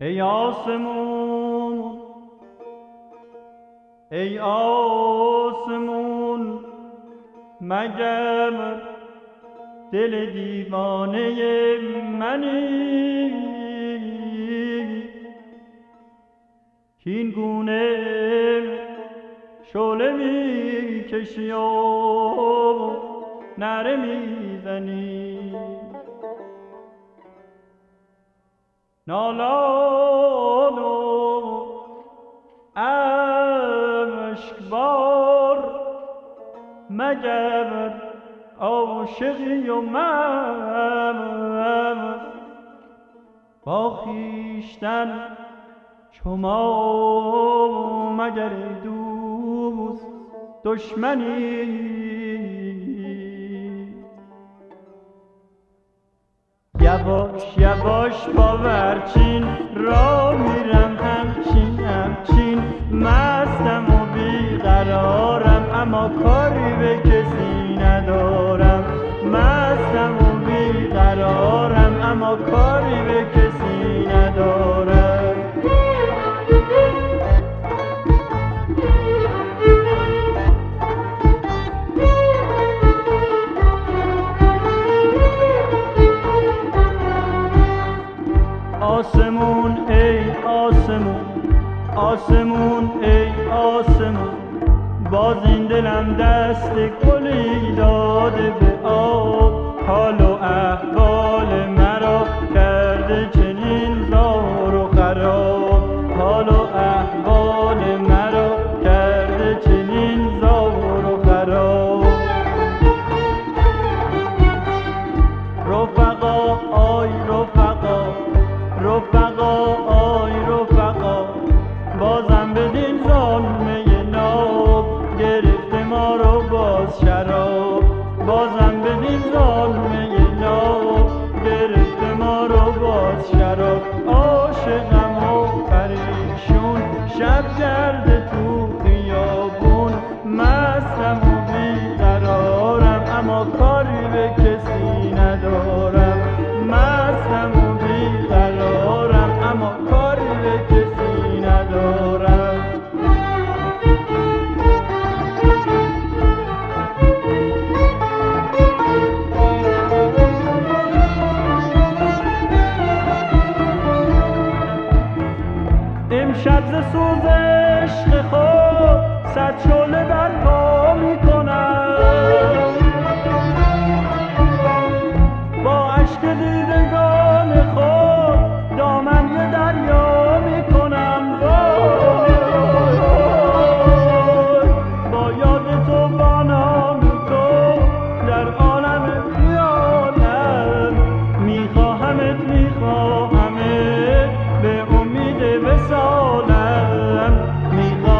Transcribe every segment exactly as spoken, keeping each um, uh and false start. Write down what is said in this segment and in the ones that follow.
ای آسمون ای آسمون مگر دل دیوانه منی این گونه شعله می کشی و نره می زنی نالان و اشکبار مگر عاشقی و من با خویشتن چو ما مگر دوست دشمنی یواش یواش باورچین را میرم همچین همچین مستم و بیقرارم اما کاری به کسی ندارم مستم و بیقرارم اما کاری به کسی ندارم آسمون ای آسمون آسمون ای آسمون باز این دلم دست گلی داده به آب حال و احوال مرا کرده چنین زار و خراب حال و احوال مرا کرده چنین زار و خراب رفقا آی رفقا رفقا آی رفقا بازم بدین ظلمه ناب گرفته ما رو باز شراب بازم بدین ظلمه ناب گرفته ما رو باز شراب عاشقم و پریشون شب کرده تو خیابون مستم و بیقرارم اما کاری به کسی ندارم مستم و بیقرارم اما کاری به کسی ندارم امشب ز سوز عشق خود صد شعله برپا میکنم با اشک دیدگان خود دامن به دریا میکنم با یاد تو با نام تو در عالم خیالم میخواهمت میخواهمت به امید وصالم میخواهم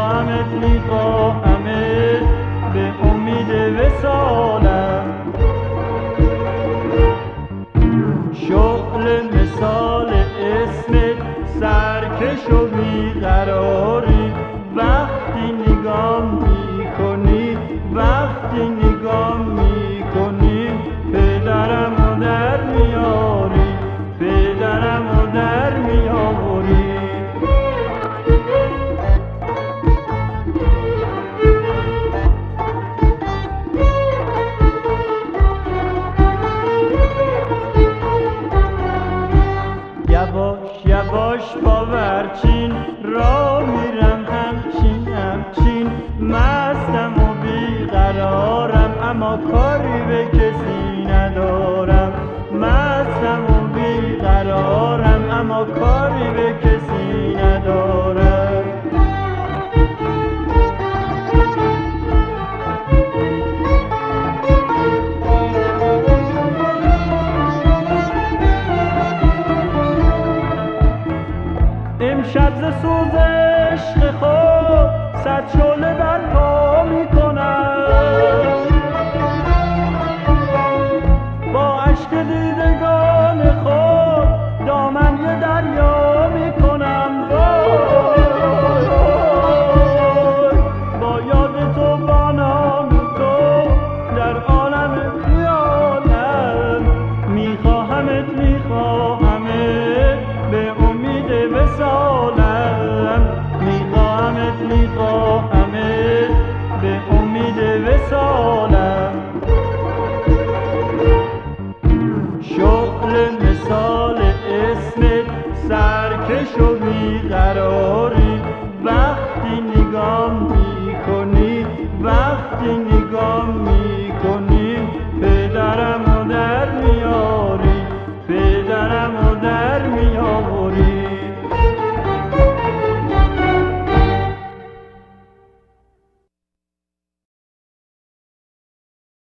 امید وصالم، میخواهمت میخواهمت به امید وصالم. شغل مثال اسمت سرکش و بیقراری، وقتی نگاه میکنی وقتی نگاه میکنی پدرم و در میاری.